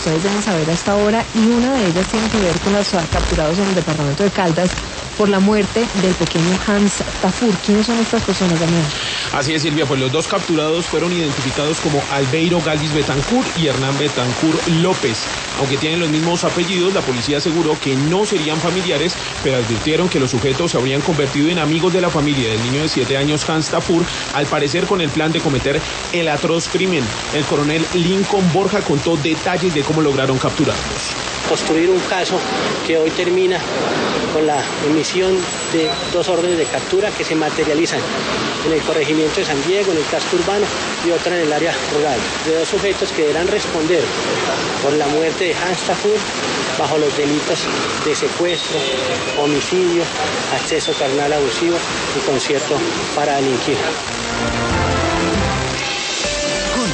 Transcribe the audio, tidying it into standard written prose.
ustedes deben saber hasta ahora, y una de ellas tiene que ver con los capturados en el departamento de Caldas por la muerte del pequeño Hans Tafur. ¿Quiénes son estas personas, Daniel? Así es, Silvia, pues los dos capturados fueron identificados como Albeiro Galvis Betancur y Hernán Betancur López. Aunque tienen los mismos apellidos, la policía aseguró que no serían familiares, pero advirtieron que los sujetos se habrían convertido en amigos de la familia del niño de 7 años Hans Tafur, al parecer con el plan de cometer el atroz crimen. El coronel Lincoln Borja contó detalles de cómo lograron capturarlos. Construir un caso que hoy termina con la emisión de 2 órdenes de captura que se materializan en el corregimiento de San Diego, en el casco urbano, y otra en el área rural, de 2 sujetos que deberán responder por la muerte de Hans Tafur bajo los delitos de secuestro, homicidio, acceso carnal abusivo y concierto para delinquir.